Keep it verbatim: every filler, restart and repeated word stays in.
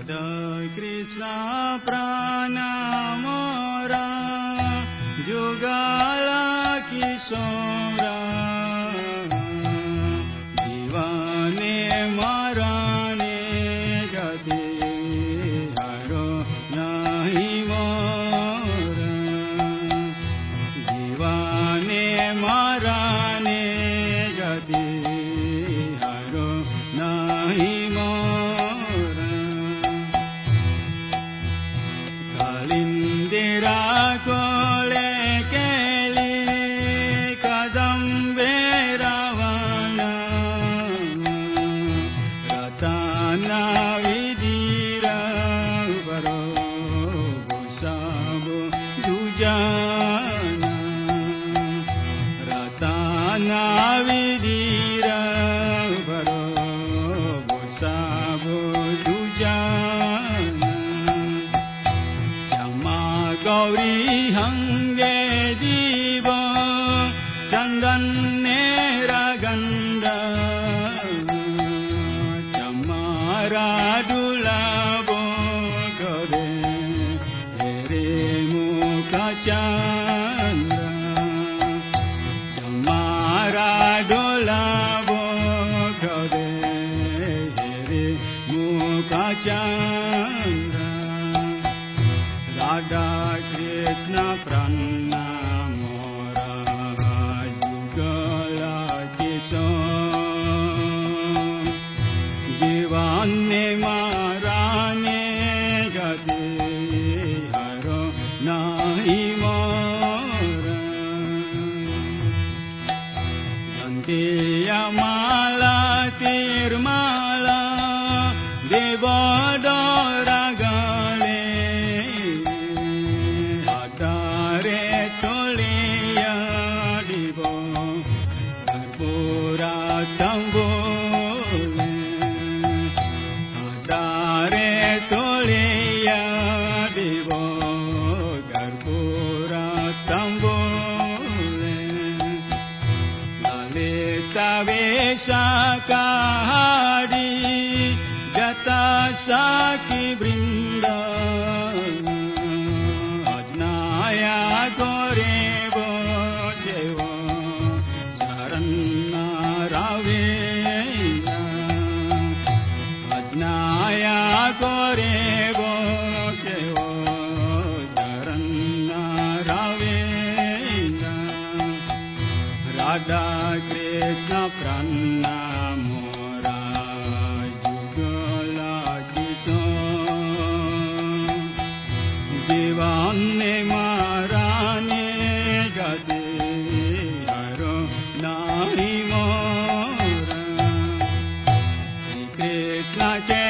कृष्ण प्राण मोरा जुगल किशोर जीवने मरने गति हरो नहीं मोर जीवने मरने गति हरो नहीं गौरी हंगे दीव चंदन गंध चमारा दुलाबो करे हेरे मुख चंद्र चमारा दुलाबो करे हेरे मुख चंद्र राधा कृष्ण प्राण मोरा जुगल किशोर जीवने मरने गति हरो नहीं मोर दंतिया माला तिरमाला देवदरा शाकाहारी जता साकी वृंदा अज्ञाया गोरे वो सेव शरण रावे अज्ञाया गोरे वो सेव शरण रावे राधा कृष्ण प्राण मोरा जुगल किशोर जीवने मरने गति हरो नहीं मोर श्री कृष्ण